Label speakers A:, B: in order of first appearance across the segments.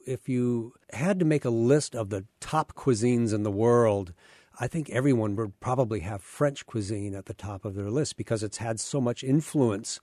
A: If you had to make a list of the top cuisines in the world, I think everyone would probably have French cuisine at the top of their list because it's had so much influence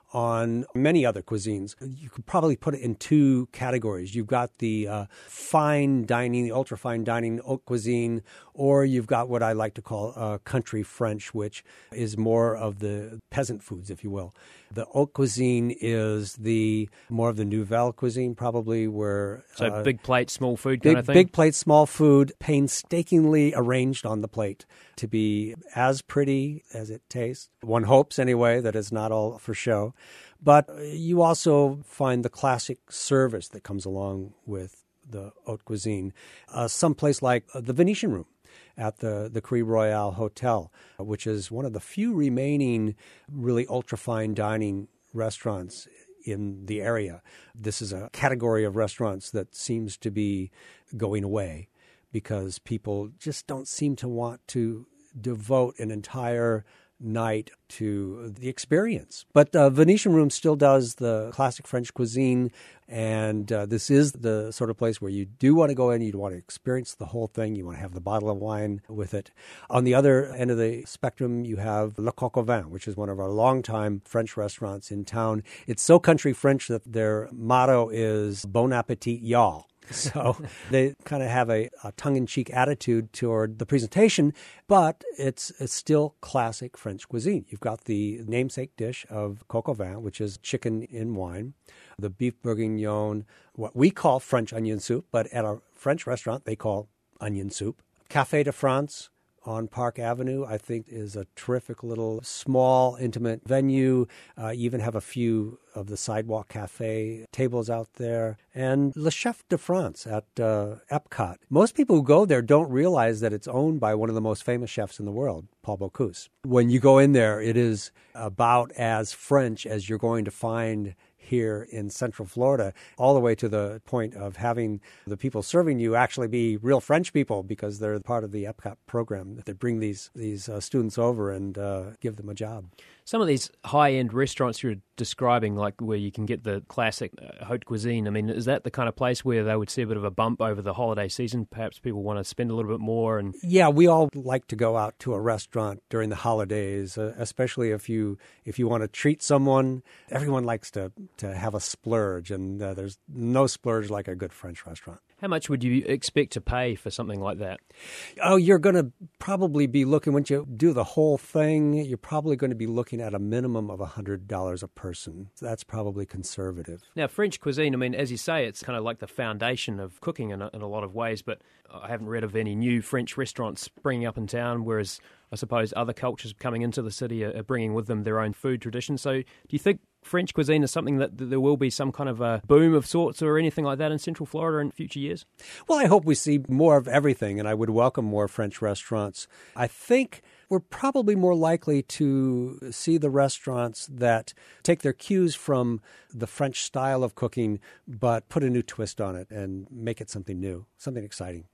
A: on many other cuisines. You could probably put it in two categories. You've got the fine dining, the ultra-fine dining haute cuisine, or you've got what I like to call country French, which is more of the peasant foods, if you will. The haute cuisine is the more of the nouvelle cuisine, probably, where...
B: So big plate, small food kind of thing?
A: Big plate, small food, painstakingly arranged on the plate to be as pretty as it tastes. One hopes, anyway, that it's not all for show. But you also find the classic service that comes along with the haute cuisine. Someplace like the Venetian Room at the Cris Royale Hotel, which is one of the few remaining really ultra-fine dining restaurants in the area. This is a category of restaurants that seems to be going away because people just don't seem to want to devote an entire night to the experience. But Venetian Room still does the classic French cuisine, and this is the sort of place where you do want to go in, you want to experience the whole thing, you want to have the bottle of wine with it. On the other end of the spectrum, you have Le Coq au Vin, which is one of our longtime French restaurants in town. It's so country French that their motto is Bon Appetit, y'all. So they kind of have a tongue-in-cheek attitude toward the presentation, but it's still classic French cuisine. You've got the namesake dish of coq au vin, which is chicken in wine, the beef bourguignon, what we call French onion soup, but at a French restaurant they call onion soup. Café de France on Park Avenue, I think, is a terrific little small, intimate venue. You even have a few of the sidewalk cafe tables out there. And Le Chef de France at Epcot. Most people who go there don't realize that it's owned by one of the most famous chefs in the world, Paul Bocuse. When you go in there, it is about as French as you're going to find here in Central Florida, all the way to the point of having the people serving you actually be real French people because they're part of the Epcot program. They bring these students over and give them a job.
B: Some of these high-end restaurants you're describing, like where you can get the classic haute cuisine, I mean, is that the kind of place where they would see a bit of a bump over the holiday season? Perhaps people want to spend a little bit more?
A: Yeah, we all like to go out to a restaurant during the holidays, especially if you want to treat someone. Everyone likes to have a splurge, and there's no splurge like a good French restaurant.
B: How much would you expect to pay for something like that?
A: Oh, you're going to probably be looking, once you do the whole thing, you're probably going to be looking at a minimum of $100 a person. That's probably conservative.
B: Now, French cuisine, I mean, as you say, it's kind of like the foundation of cooking in a lot of ways, but I haven't read of any new French restaurants springing up in town, whereas I suppose other cultures coming into the city are bringing with them their own food traditions. So do you think French cuisine is something that there will be some kind of a boom of sorts or anything like that in Central Florida in future years?
A: Well, I hope we see more of everything, and I would welcome more French restaurants. I think we're probably more likely to see the restaurants that take their cues from the French style of cooking, but put a new twist on it and make it something new, something exciting.